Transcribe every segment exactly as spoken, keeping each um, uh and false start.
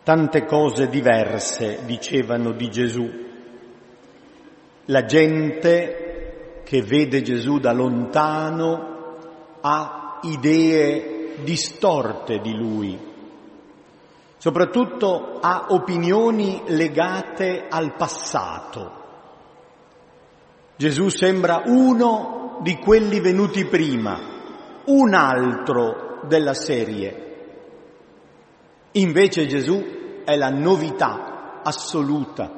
Tante cose diverse dicevano di Gesù. La gente che vede Gesù da lontano ha idee distorte di Lui, soprattutto ha opinioni legate al passato. Gesù sembra uno di quelli venuti prima, un altro della serie. Invece Gesù è la novità assoluta.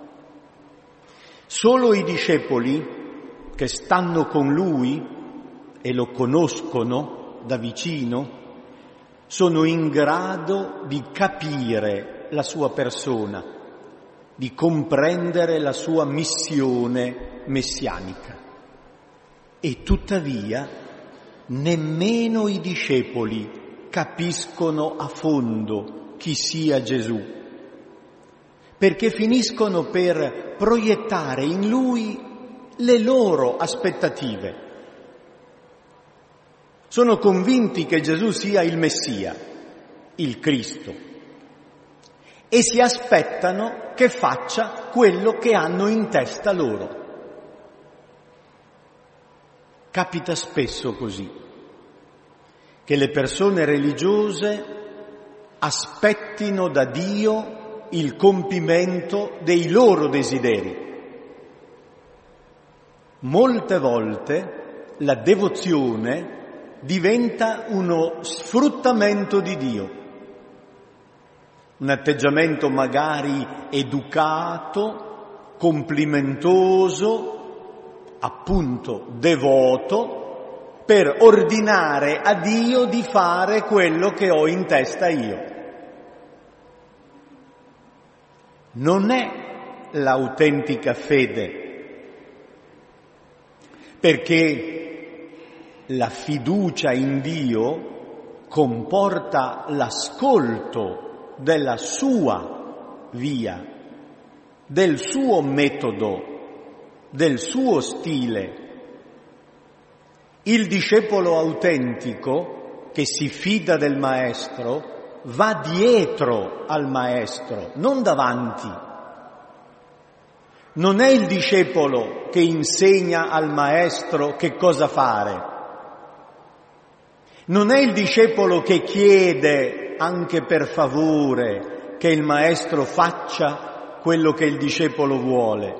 Solo i discepoli che stanno con Lui e lo conoscono da vicino sono in grado di capire la sua persona, di comprendere la sua missione messianica. E tuttavia nemmeno i discepoli capiscono a fondo chi sia Gesù, perché finiscono per proiettare in Lui le loro aspettative. Sono convinti che Gesù sia il Messia, il Cristo, e si aspettano che faccia quello che hanno in testa loro. Capita spesso così, che le persone religiose aspettino da Dio il compimento dei loro desideri. Molte volte la devozione diventa uno sfruttamento di Dio, un atteggiamento magari educato, complimentoso, appunto devoto, per ordinare a Dio di fare quello che ho in testa io. Non è l'autentica fede, perché la fiducia in Dio comporta l'ascolto della sua via, del suo metodo, del suo stile. Il discepolo autentico che si fida del maestro va dietro al maestro, non davanti. Non è il discepolo che insegna al maestro che cosa fare. Non è il discepolo che chiede anche per favore che il maestro faccia quello che il discepolo vuole.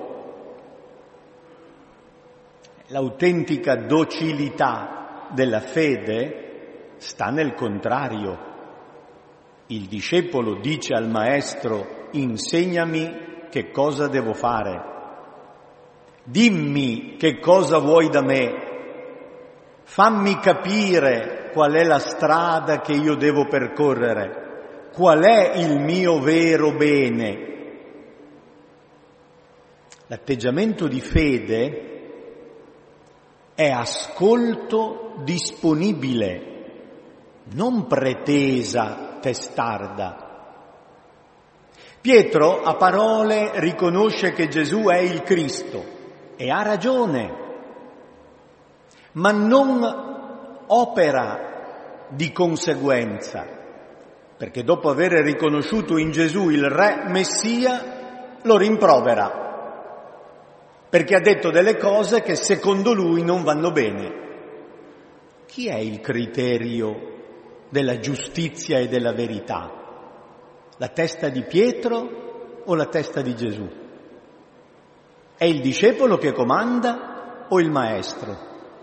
L'autentica docilità della fede sta nel contrario. Il discepolo dice al maestro: insegnami che cosa devo fare, dimmi che cosa vuoi da me, fammi capire qual è la strada che io devo percorrere, qual è il mio vero bene. L'atteggiamento di fede è ascolto disponibile, non pretesa testarda. Pietro a parole riconosce che Gesù è il Cristo e ha ragione, ma non opera di conseguenza, perché dopo aver riconosciuto in Gesù il Re Messia lo rimprovera, perché ha detto delle cose che secondo lui non vanno bene. Chi è il criterio della giustizia e della verità? La testa di Pietro o la testa di Gesù? È il discepolo che comanda o il maestro?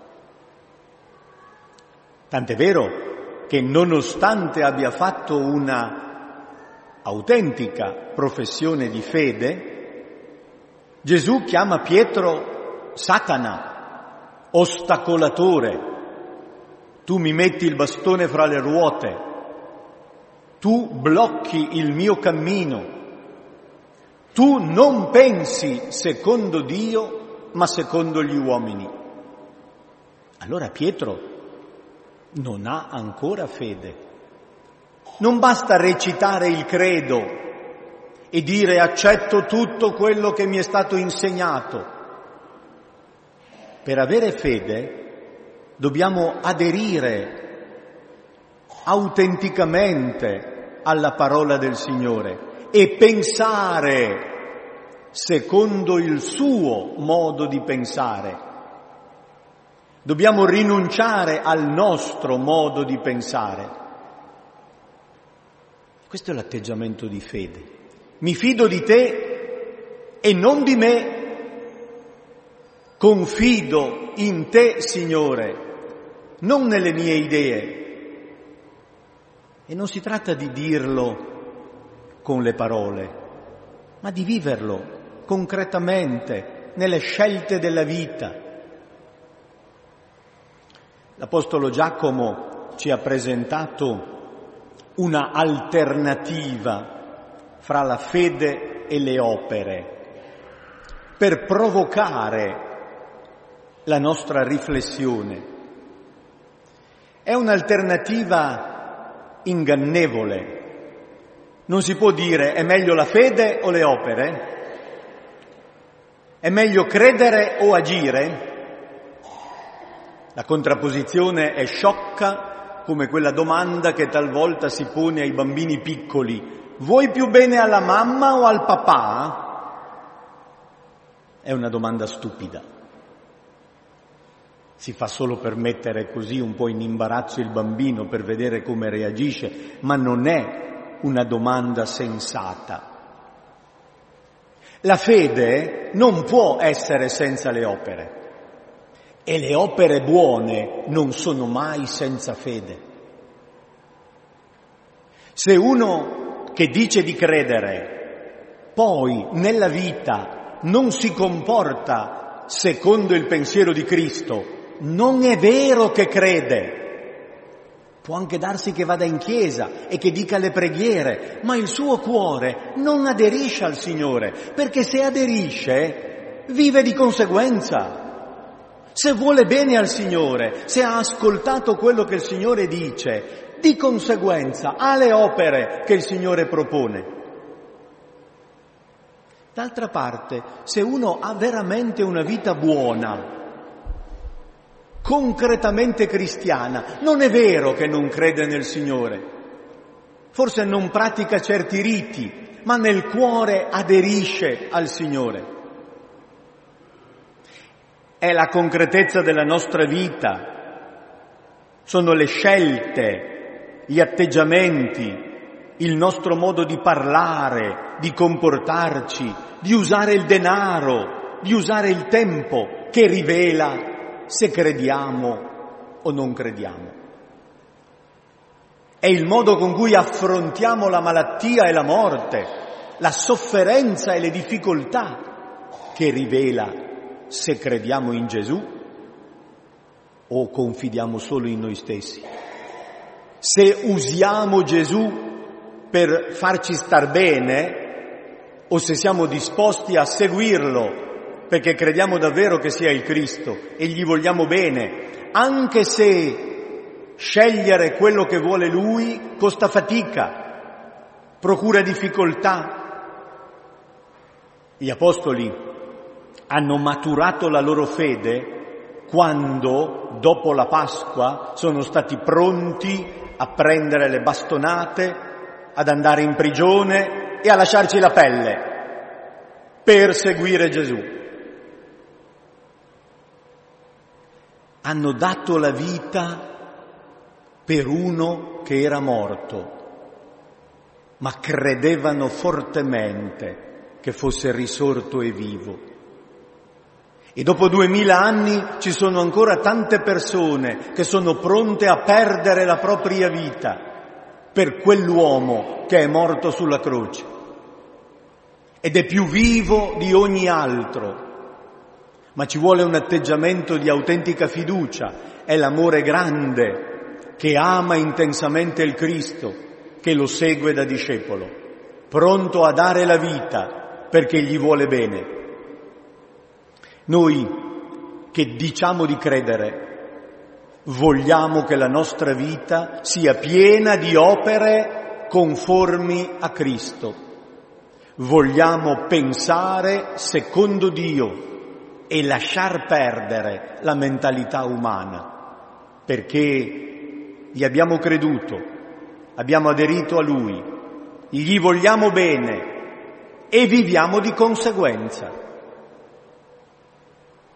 Tant'è vero che nonostante abbia fatto una autentica professione di fede, Gesù chiama Pietro Satana, ostacolatore. Tu mi metti il bastone fra le ruote, tu blocchi il mio cammino, tu non pensi secondo Dio, ma secondo gli uomini. Allora Pietro non ha ancora fede. Non basta recitare il credo e dire accetto tutto quello che mi è stato insegnato. Per avere fede dobbiamo aderire autenticamente alla parola del Signore e pensare secondo il suo modo di pensare. Dobbiamo rinunciare al nostro modo di pensare. Questo è l'atteggiamento di fede. Mi fido di te e non di me. Confido in te, Signore, non nelle mie idee. E non si tratta di dirlo con le parole, ma di viverlo concretamente nelle scelte della vita. L'Apostolo Giacomo ci ha presentato una alternativa fra la fede e le opere per provocare la nostra riflessione. È un'alternativa ingannevole. Non si può dire è meglio la fede o le opere? È meglio credere o agire? La contrapposizione è sciocca come quella domanda che talvolta si pone ai bambini piccoli: vuoi più bene alla mamma o al papà? È una domanda stupida. Si fa solo per mettere così un po' in imbarazzo il bambino, per vedere come reagisce, ma non è una domanda sensata. La fede non può essere senza le opere e le opere buone non sono mai senza fede. Se uno che dice di credere poi nella vita non si comporta secondo il pensiero di Cristo, non è vero che crede. Può anche darsi che vada in chiesa e che dica le preghiere, ma il suo cuore non aderisce al Signore, perché se aderisce vive di conseguenza. Se vuole bene al Signore, se ha ascoltato quello che il Signore dice, di conseguenza ha le opere che il Signore propone. D'altra parte, se uno ha veramente una vita buona, concretamente cristiana, non è vero che non crede nel Signore. Forse non pratica certi riti, ma nel cuore aderisce al Signore. È la concretezza della nostra vita, sono le scelte, gli atteggiamenti, il nostro modo di parlare, di comportarci, di usare il denaro, di usare il tempo, che rivela se crediamo o non crediamo. È il modo con cui affrontiamo la malattia e la morte, la sofferenza e le difficoltà, che rivela se crediamo in Gesù o confidiamo solo in noi stessi. Se usiamo Gesù per farci star bene o se siamo disposti a seguirlo perché crediamo davvero che sia il Cristo e gli vogliamo bene, anche se scegliere quello che vuole Lui costa fatica, procura difficoltà. Gli Apostoli hanno maturato la loro fede quando, dopo la Pasqua, sono stati pronti a prendere le bastonate, ad andare in prigione e a lasciarci la pelle per seguire Gesù. Hanno dato la vita per uno che era morto, ma credevano fortemente che fosse risorto e vivo. E dopo duemila anni ci sono ancora tante persone che sono pronte a perdere la propria vita per quell'uomo che è morto sulla croce ed è più vivo di ogni altro. Ma ci vuole un atteggiamento di autentica fiducia, è l'amore grande che ama intensamente il Cristo, che lo segue da discepolo, pronto a dare la vita perché gli vuole bene. Noi che diciamo di credere, vogliamo che la nostra vita sia piena di opere conformi a Cristo. Vogliamo pensare secondo Dio e lasciar perdere la mentalità umana, perché gli abbiamo creduto, abbiamo aderito a Lui gli vogliamo bene e viviamo di conseguenza.